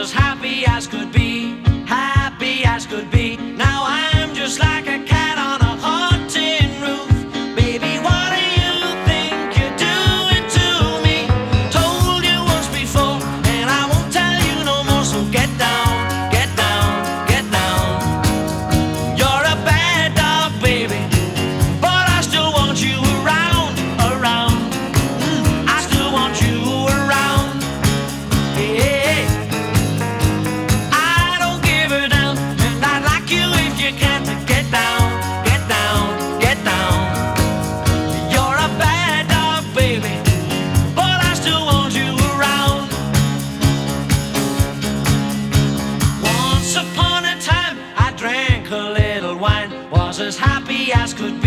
as happy as could be, happy as could be. Now I'm just like a cat on a hot tin roof. Baby, what do you think you're doing to me? Told you once before, and I won't tell you no more. So get down, get down, get down. You're a bad dog, baby, but I still want you around, around. I still want you around. Hey, I don't give a damn, and I'd like you if you can to get down, get down, get down. You're a bad dog, baby, but I still want you around. Once upon a time, I drank a little wine, was as happy as could be.